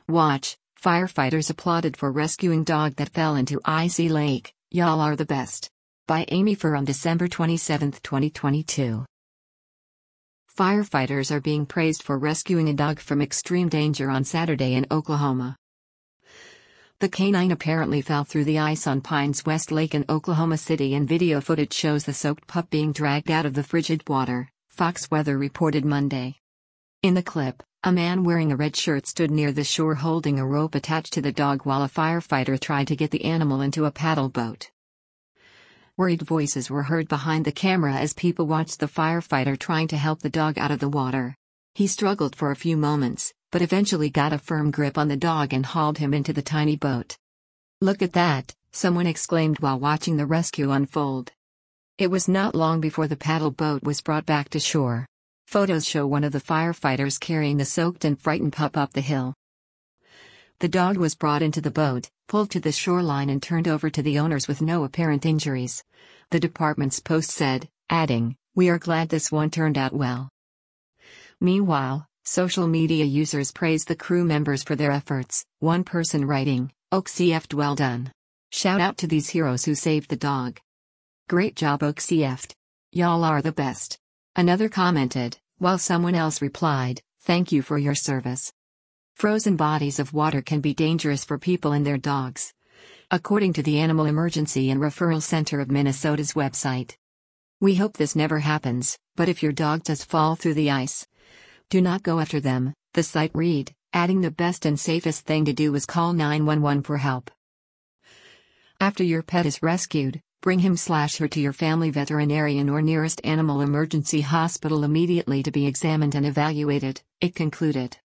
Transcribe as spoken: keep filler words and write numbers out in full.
Watch, firefighters applauded for rescuing dog that fell into icy lake, y'all are the best. By Amy Fur on December twenty-seventh, twenty twenty-two. Firefighters are being praised for rescuing a dog from extreme danger on Saturday in Oklahoma. The canine apparently fell through the ice on Pines West Lake in Oklahoma City, and video footage shows the soaked pup being dragged out of the frigid water, Fox Weather reported Monday. In the clip, a man wearing a red shirt stood near the shore holding a rope attached to the dog while a firefighter tried to get the animal into a paddle boat. Worried voices were heard behind the camera as people watched the firefighter trying to help the dog out of the water. He struggled for a few moments, but eventually got a firm grip on the dog and hauled him into the tiny boat. "Look at that," someone exclaimed while watching the rescue unfold. It was not long before the paddle boat was brought back to shore. Photos show one of the firefighters carrying the soaked and frightened pup up the hill. The dog was brought into the boat, pulled to the shoreline and turned over to the owners with no apparent injuries. The department's post said, adding, "We are glad this one turned out well." Meanwhile, social media users praised the crew members for their efforts, one person writing, "O C F D well done. Shout out to these heroes who saved the dog. Great job O C F D. Y'all are the best." Another commented, while someone else replied, "Thank you for your service." Frozen bodies of water can be dangerous for people and their dogs, according to the Animal Emergency and Referral Center of Minnesota's website. "We hope this never happens, but if your dog does fall through the ice, do not go after them," the site read, adding the best and safest thing to do is call nine one one for help. After your pet is rescued, bring him slash her to your family veterinarian or nearest animal emergency hospital immediately to be examined and evaluated, it concluded.